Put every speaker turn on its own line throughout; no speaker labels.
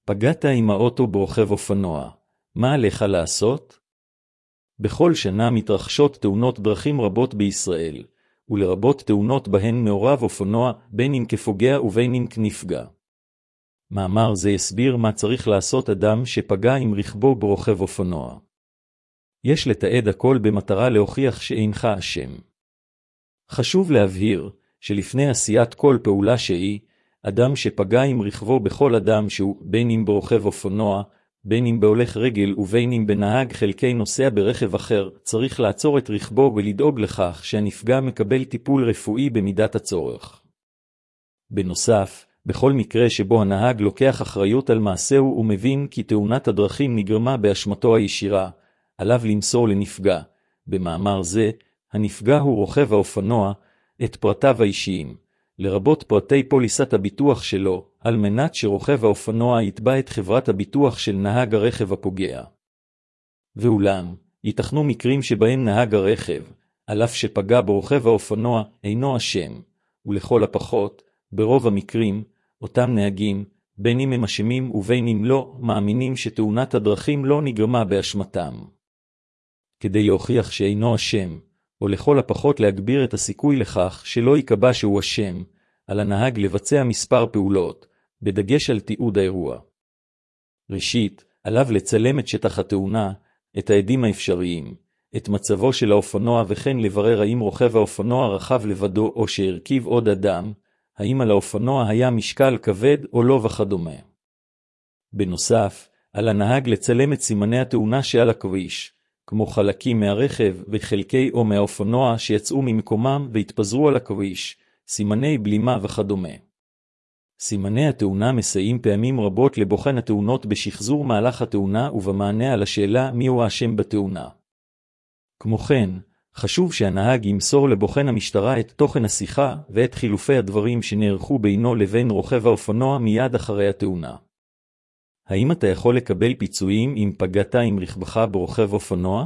פגעת עם האוטו ברוכב אופנוע. מה עליך לעשות? בכל שנה מתרחשות תאונות דרכים רבות בישראל, ולרבות תאונות בהן מעורב אופנוע, בין אם כפוגע ובין אם כנפגע. מאמר זה יסביר מה צריך לעשות אדם שפגע עם רכבו ברוכב אופנוע. יש לתעד הכל במטרה להוכיח שאינך אשם. חשוב להבהיר שלפני עשיית כל פעולה שהיא, אדם שפגע עם רכבו בכל אדם שהוא, בין אם ברוכב אופנוע, בין אם בהולך רגל ובין אם בנהג חלקי נוסע ברכב אחר, צריך לעצור את רכבו ולדאוג לכך שהנפגע מקבל טיפול רפואי במידת הצורך. בנוסף, בכל מקרה שבו הנהג לוקח אחריות על מעשהו ומבין כי תאונת הדרכים נגרמה באשמתו הישירה, עליו למסור לנפגע, במאמר זה, הנפגע הוא רוכב האופנוע, את פרטיו האישיים, לרבות פרטי פוליסת הביטוח שלו, על מנת שרוכב האופנוע יתבע את חברת הביטוח של נהג הרכב הפוגע. ואולם, ייתכנו מקרים שבהם נהג הרכב, על אף שפגע ברוכב האופנוע, אינו אשם, ולכל הפחות, ברוב המקרים, אותם נהגים, בין אם הם אשמים ובין אם לא, מאמינים שתאונת הדרכים לא נגרמה באשמתם. כדי להוכיח שאינו אשם, או לכל הפחות להגביר את הסיכוי לכך שלא יקבע שהוא אשם, על הנהג לבצע מספר פעולות, בדגש על תיעוד האירוע. ראשית, עליו לצלם את שטח התאונה, את העדים האפשריים, את מצבו של האופנוע וכן לברר האם רוכב האופנוע רכב לבדו או שהרכיב עוד אדם, האם על האופנוע היה משקל כבד או לא וכדומה. בנוסף, על הנהג לצלם את סימני התאונה שעל הכביש, כמו חלקים מהרכב וחלקי או מהאופנוע שיצאו ממקומם והתפזרו על הכביש, סימני בלימה וכדומה. סימני התאונה מסייעים פעמים רבות לבוחן התאונות בשחזור מהלך התאונה ובמענה על השאלה מיהו האשם בתאונה. כמו כן, חשוב שהנהג ימסור לבוחן המשטרה את תוכן השיחה ואת חילופי הדברים שנערכו בינו לבין רוכב האופנוע מיד אחרי התאונה. האם אתה יכול לקבל פיצויים אם פגעת עם רכבך ברוכב אופנוע?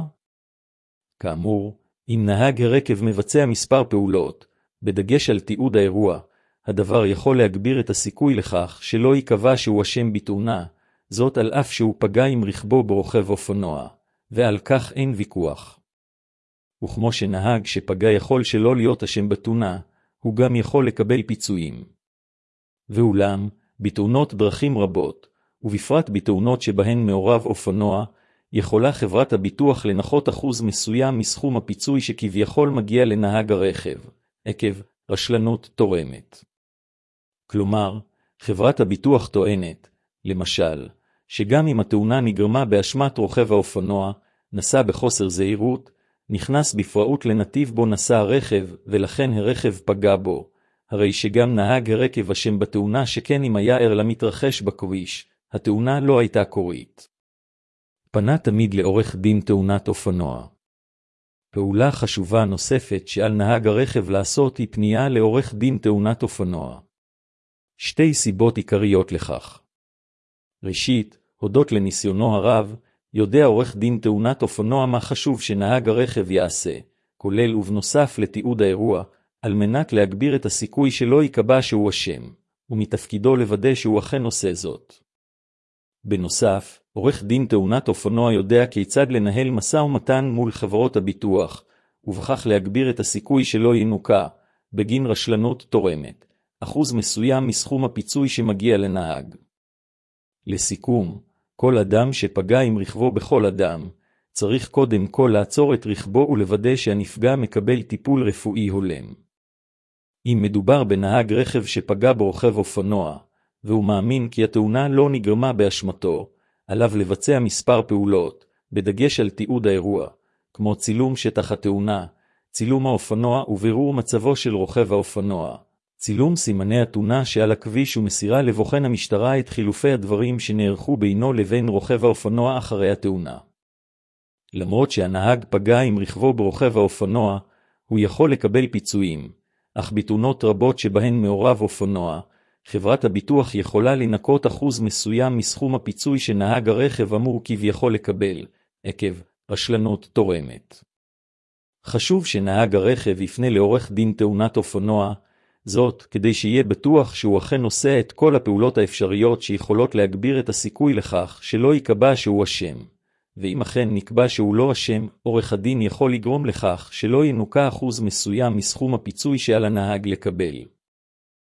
כאמור, אם נהג הרכב מבצע מספר פעולות, בדגש על תיעוד האירוע, הדבר יכול להגביר את הסיכוי לכך שלא יקבע שהוא אשם בתאונה, זאת על אף שהוא פגע עם רכבו ברוכב אופנוע, ועל כך אין ויכוח. וכמו שנהג שפגע יכול שלא להיות אשם בתאונה, הוא גם יכול לקבל פיצויים. ואולם, בתאונות דרכים רבות, ובפרט בתאונות שבהן מעורב אופנוע, יכולה חברת הביטוח לנחות אחוז מסוים מסכום הפיצוי שכביכול מגיע לנהג הרכב, עקב רשלנות תורמת. כלומר, חברת הביטוח טוענת, למשל, שגם אם התאונה נגרמה באשמת רוכב האופנוע, נסע בחוסר זהירות, נכנס בפראות לנתיב בו נסע הרכב ולכן הרכב פגע בו, הרי שגם נהג הרכב אשם בתאונה שכן אם היה ער למתרחש בכביש, התאונה לא הייתה קורית. פנה תמיד לעורך דין תאונת אופנוע. פעולה חשובה נוספת שעל נהג הרכב לעשות היא פנייה לעורך דין תאונת אופנוע. שתי סיבות עיקריות לכך. ראשית, הודות לניסיונו הרב, יודע עורך דין תאונת אופנוע מה חשוב שנהג הרכב יעשה, כולל ובנוסף לתיעוד האירוע, על מנת להגביר את הסיכוי שלא יקבע שהוא אשם, ומתפקידו לוודא שהוא אכן עושה זאת. בנוסף, עורך דין תאונת אופנוע יודע כיצד לנהל משא ומתן מול חברות הביטוח, ובכך להגביר את הסיכוי שלא ינוקה, בגין רשלנות תורמת, אחוז מסוים מסכום הפיצוי שמגיע לנהג. לסיכום, כל אדם שפגע עם רכבו בכל אדם, צריך קודם כל לעצור את רכבו ולוודא שהנפגע מקבל טיפול רפואי הולם. אם מדובר בנהג רכב שפגע ברוכב אופנוע, והוא מאמין כי התאונה לא נגרמה באשמתו, עליו לבצע מספר פעולות, בדגש על תיעוד האירוע, כמו צילום שטח התאונה, צילום האופנוע ובירור מצבו של רוכב האופנוע, צילום סימני התאונה שעל הכביש ומסירה לבוחן המשטרה את חילופי הדברים שנערכו בינו לבין רוכב האופנוע אחרי התאונה. למרות שהנהג פגע עם רכבו ברוכב האופנוע, הוא יכול לקבל פיצויים, אך בתאונות רבות שבהן מעורב אופנוע, חברת הביטוח יכולה לנקות אחוז מסוים מסכום הפיצוי שנהג הרכב אמור כביכול לקבל, עקב רשלנות תורמת. חשוב שנהג הרכב יפנה לעורך דין תאונת אופנוע, זאת, כדי שיהיה בטוח שהוא אכן עושה את כל הפעולות האפשריות שיכולות להגביר את הסיכוי לכך שלא יקבע שהוא אשם. ואם אכן נקבע שהוא לא אשם, עורך הדין יכול לגרום לכך שלא ינוקה אחוז מסוים מסכום הפיצוי שעל הנהג לקבל.